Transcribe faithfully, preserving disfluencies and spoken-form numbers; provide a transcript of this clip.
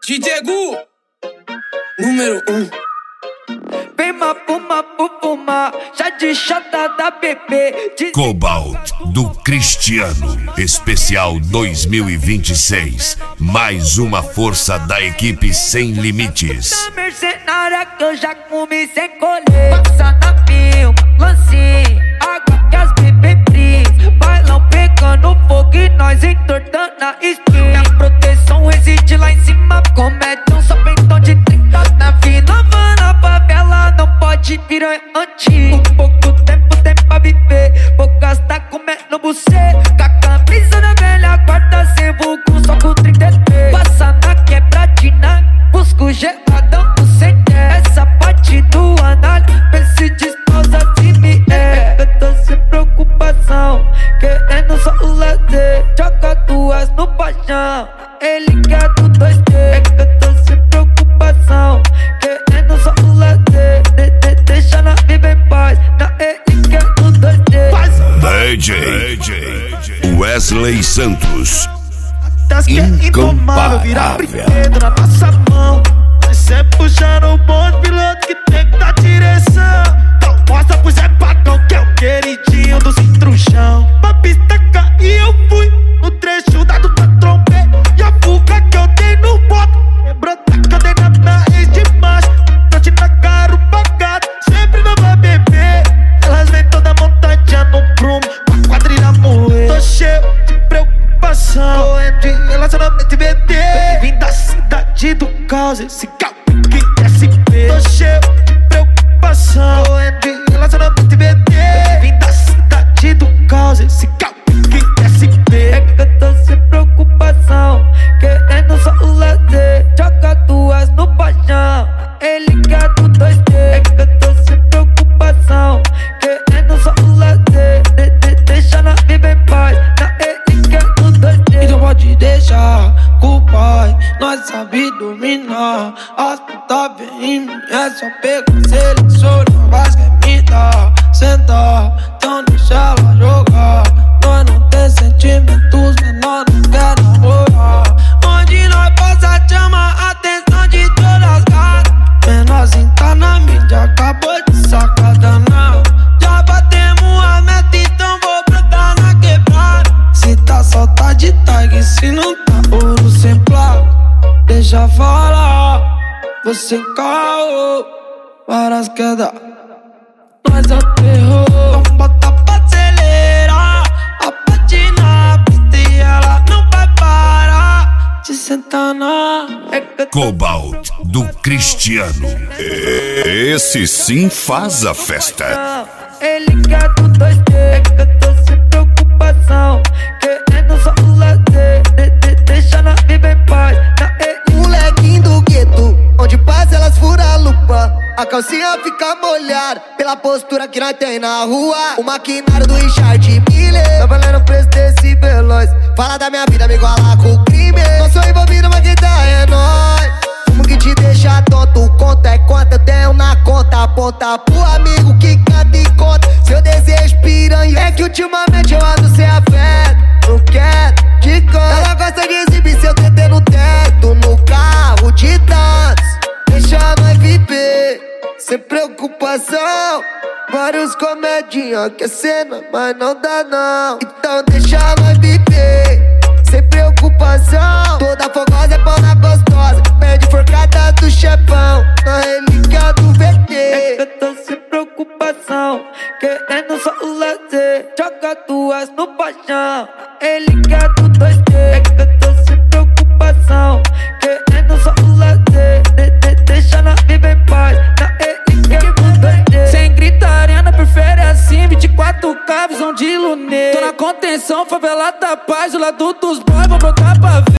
D J Gu, número um. Vem mapuma, pupuma, chá de chata da bebê. Cobalt do Cristiano, especial dois mil e vinte e seis. Mais uma força da equipe sem limites. Da mercenária que eu já comi sem colher. Passa na pio, lance, água que as bebê bris. Bailão pegando fogo e nós entortando a espinha. A proteção reside lá em cima, comédia só pentão de trinta. Na vila, na favela, não pode virar antigo. Pouco tempo tem pra viver, vou gastar comendo bucê. Com a camisa da velha guarda, sem vulgo, só com trinta e três. Passa na quebradina, busco geladão do C D. Essa parte do anal, vê se despausa firme. É, eu tô sem preocupação, querendo só o lazer. Joga duas no paixão, ele quer do dois D. É que eu tô sem preocupação, querendo só o lazer. De, de, deixa na vida em paz, na ele quer do dois D. D J Wesley Santos. Das que é indomável, virar brinquedo na nossa mão. Nós sempre puxando o bonde, piloto que tem que dar direção. Então mostra pro Zé Pagão que é o queridinho do centro-chão. Pra pista cair eu fui no trecho dado pra trompê. E a fuga que eu dei no moto lembrou da que eu dei na minha ex de macho. Noite na cara, o pagado, sempre não vai beber. Elas vêm toda montadinha no prumo, com a quadrilha moer. Tô cheio de preocupação, correndo de relacionamento e bebê. Vim da cidade do caos, esse carro que S P. Tô cheio de preocupação, correndo de relacionamento e bebê. Vim da cidade do caos, esse carro que S P. É que eu tô sem preocupação, querendo só o lazer. Joga duas no paixão, ele quer do dois D. É que eu tô sem preocupação, querendo só o lazer. De, de, deixa na vida em paz, na ele quer do dois D. Então pode deixar com o pai, nós sabe dominar. As putas vem em mim, é só pegar, seleciona, mas quer me dar. Sentar, então deixa ela jogar. Nós não tem sentimentos, menor não quer namorar. Onde nós passa chama a atenção de todas as gatas. Menorzinho tá na mídia, acabou de sacar danado. Já batemos a meta, então vou brotar na quebrada. Se tá solta de tag, se não tá ouro sem placa. Deixa falar, você caô, várias quedas. Nós é o terror, vamos botar pra acelerar. A patina, a pista e ela não vai parar de sentar na. Cobalt do Cristiano. Esse sim faz a festa. Ele quer do dois D. É que eu tô sem preocupação, querendo só o lazer. De, de, deixa na vida em paz, na ele. Molequinho do gueto, onde passa elas furam a lupa. A calcinha fica molhada pela postura que nós tem na rua. O maquinário do Richard Miller tá valendo o preço desse veloz. Fala da minha vida, me iguala com o crime. Não sou envolvido, mas quem tá é nóis. Fumo que te deixa tonto, conta é quanto eu tenho na conta. Aponta pro amigo que canta e conta seu desejo piranha. É que ultimamente eu ando sem afeto, não quero de canto. Ela gosta de exibir seu T T no teto, no carro de dança. Deixa nós viver, sem preocupação. Vários comedinha que é cena, mas não dá não. Então deixa nós viver, sem preocupação. Toda fogosa é pão na gostosa, pede forcada do chefão, na relíquia do V T. É que eu tô sem preocupação, querendo só o lazer. Joga duas no paixão, ele quer do dois D. É que eu tô sem preocupação, querendo só o lazer. De, de, deixa na vida em paz, na ele quer do dois D. Sem gritaria, não prefere assim. vinte e quatro K, visão de lunê. Tô na contenção, favela da paz, do lado dos boys, vou brotar pra ver.